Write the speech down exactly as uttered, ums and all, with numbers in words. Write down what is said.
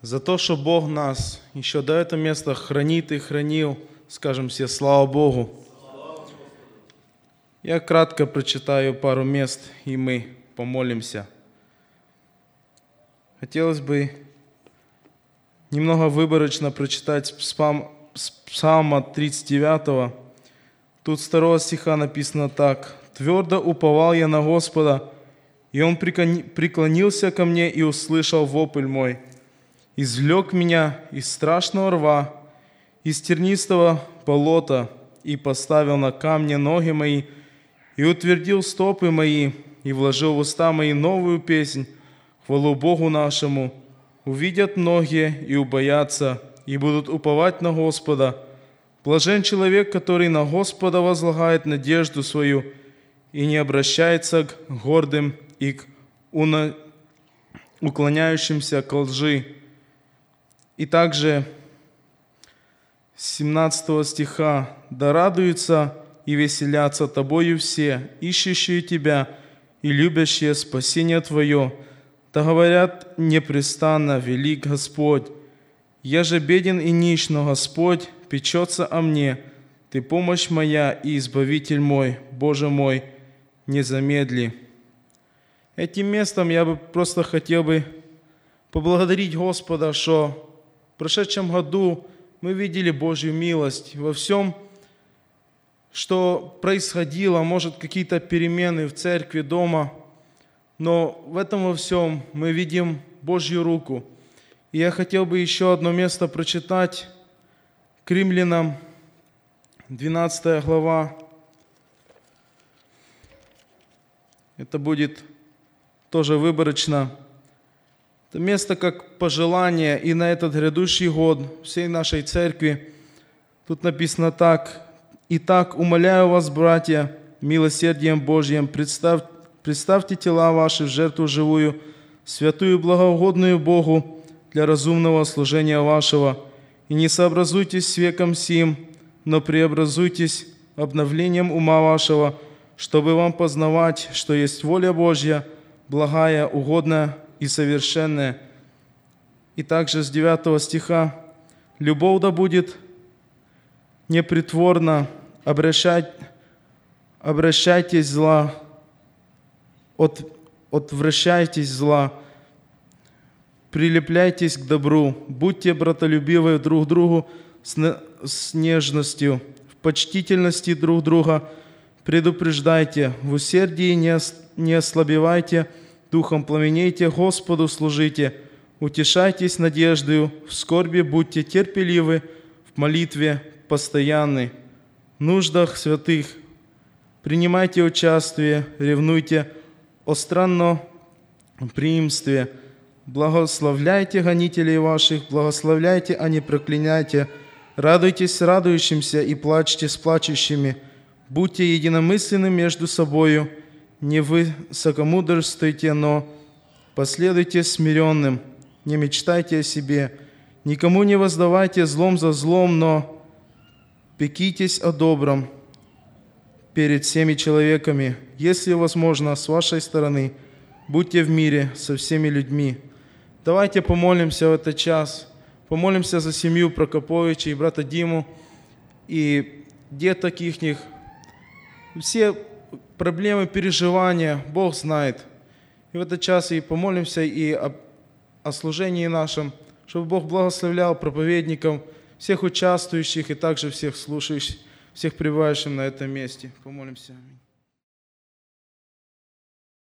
За то, что Бог нас еще до этого места хранит и хранил, скажем все слава Богу. Я кратко прочитаю пару мест, и мы помолимся. Хотелось бы немного выборочно прочитать с Псалма тридцать девятого. Тут с второго стиха написано так. «Твердо уповал я на Господа, и Он преклонился ко мне и услышал вопль мой. Извлек меня из страшного рва, из тернистого болота, и поставил на камне ноги мои, и утвердил стопы мои, и вложил в уста мои новую песнь, хвалу Богу нашему. Увидят многие и убоятся, и будут уповать на Господа. Блажен человек, который на Господа возлагает надежду свою и не обращается к гордым и к уклоняющимся к лжи». И также с семнадцатого стиха. «Да радуются и веселятся тобою все, ищущие тебя и любящие спасение твое. Да говорят непрестанно: велик Господь. Я же беден и нищ, но Господь печется о мне. Ты помощь моя и избавитель мой, Боже мой, не замедли». Этим местом я бы просто хотел бы поблагодарить Господа, что в прошедшем году мы видели Божью милость во всем, что происходило, может, какие-то перемены в церкви, дома, но в этом во всем мы видим Божью руку. И я хотел бы еще одно место прочитать, к Римлянам, двенадцатая глава. Это будет тоже выборочно. Это место как пожелание и на этот грядущий год всей нашей церкви. Тут написано так. «Итак, умоляю вас, братья, милосердием Божьим, представь, представьте тела ваши в жертву живую, святую, благоугодную Богу для разумного служения вашего, и не сообразуйтесь с веком сим, но преобразуйтесь обновлением ума вашего, чтобы вам познавать, что есть воля Божья, благая, угодная и совершенная». И также с девятого стиха. «Любовь да будет непритворна, обращать, обращайтесь зла, от, отвращайтесь зла, прилепляйтесь к добру, будьте братолюбивы друг другу с, с нежностью, в почтительности друг друга предупреждайте, в усердии не, не ослабевайте, духом пламенейте, Господу служите, утешайтесь надеждою, в скорби будьте терпеливы, в молитве постоянны, в нуждах святых принимайте участие, ревнуйте о странноприимстве, благословляйте гонителей ваших, благословляйте, а не проклинайте, радуйтесь с радующимся и плачьте с плачущими, будьте единомысленны между собою, не высокомудрствуйте, но последуйте смиренным, не мечтайте о себе, никому не воздавайте злом за злом, но пекитесь о добром перед всеми человеками. Если возможно, с вашей стороны, будьте в мире со всеми людьми». Давайте помолимся в этот час, помолимся за семью Прокоповича и брата Диму, и деток ихних. Все проблемы, переживания Бог знает. И в этот час и помолимся и о, о служении нашем, чтобы Бог благословлял проповедников, всех участвующих и также всех слушающих, всех пребывающих на этом месте. Помолимся. Аминь.